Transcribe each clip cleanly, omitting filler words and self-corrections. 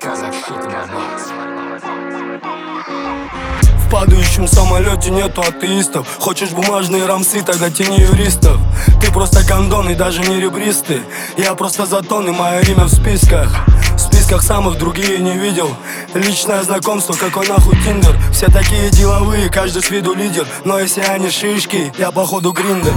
В падающем самолете нету атеистов. Хочешь бумажные рамсы, тогда тяни юристов. Ты просто кондон и даже не ребристый. Я просто затон и мое имя в списках. В списках самых другие не видел. Личное знакомство, какой нахуй Тиндер. Все такие деловые, каждый с виду лидер. Но если они шишки, я походу гриндер.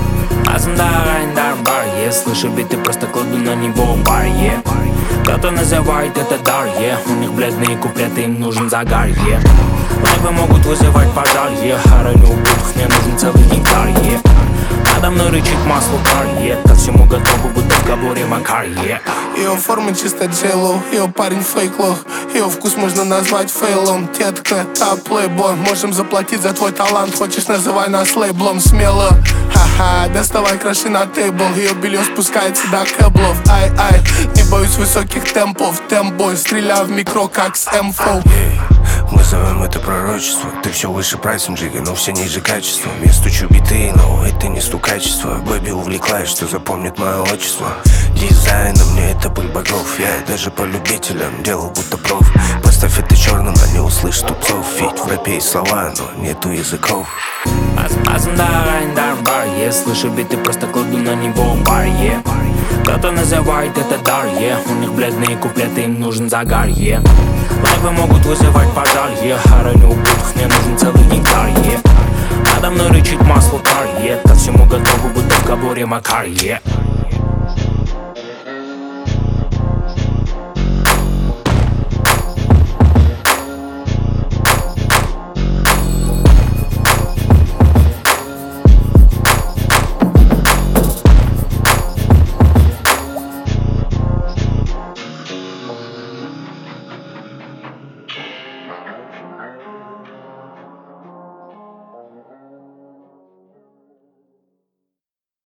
Слышу биты, просто кладу на него бар, Кто-то называет это дар, У них бледные куплеты, им нужен загар, Лайвы могут вызывать пожар, Хороню убытых, мне нужен целый гектар, Надо мной рычит масло кар, Ко всему готовы, будто в габоре Макар, Ее форма чисто J-Lo, ее парень фейк-лох. Ее вкус можно назвать фейлом. Детка, топ-плейбой, можем заплатить за твой талант. Хочешь, называй нас лейблом смело. Ха-ха, доставай краши на тейбл. Ее белье спускается до кэблов. Ай-ай, не боюсь высоких темпов. Тембой, стреляю в микро, как с М4. Мы зовем это пророчество. Ты все выше прайсом, Джига, но все ниже качеством. Я стучу биты, но это не стукачество. Бэби увлеклась, что запомнит мое отчество. Дизайном мне это пыль богов. Я даже по любителям делал будто проф. Поставь это черным, они услышат тупцов. Ведь в рэпе есть слова, но нету языков. Слышу биты, просто кладу на него бар, Кто-то называет это дар, У них бледные куплеты, им нужен загар, Лайвы могут вызывать пожар, Хороню убытых, мне нужен целый гектар, Надо мной рычит масло кар, Ко всему готовы, будто в габоре Макар,